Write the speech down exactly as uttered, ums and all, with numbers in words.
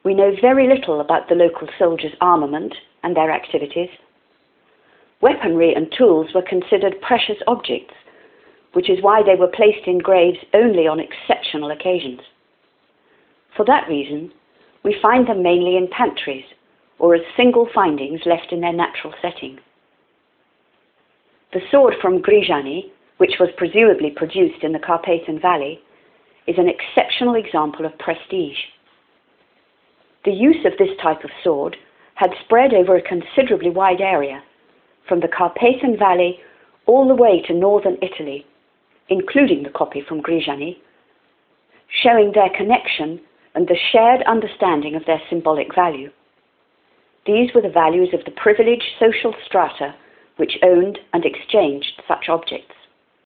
We know very little about the local soldiers' armament and their activities. Weaponry and tools were considered precious objects, which is why they were placed in graves only on exceptional occasions. For that reason, we find them mainly in pantries or as single findings left in their natural setting. The sword from Grijani, which was presumably produced in the Carpathian Valley, is an exceptional example of prestige. The use of this type of sword had spread over a considerably wide area, from the Carpathian Valley all the way to northern Italy, including the copy from Grijani, showing their connection and the shared understanding of their symbolic value. These were the values of the privileged social strata which owned and exchanged such objects.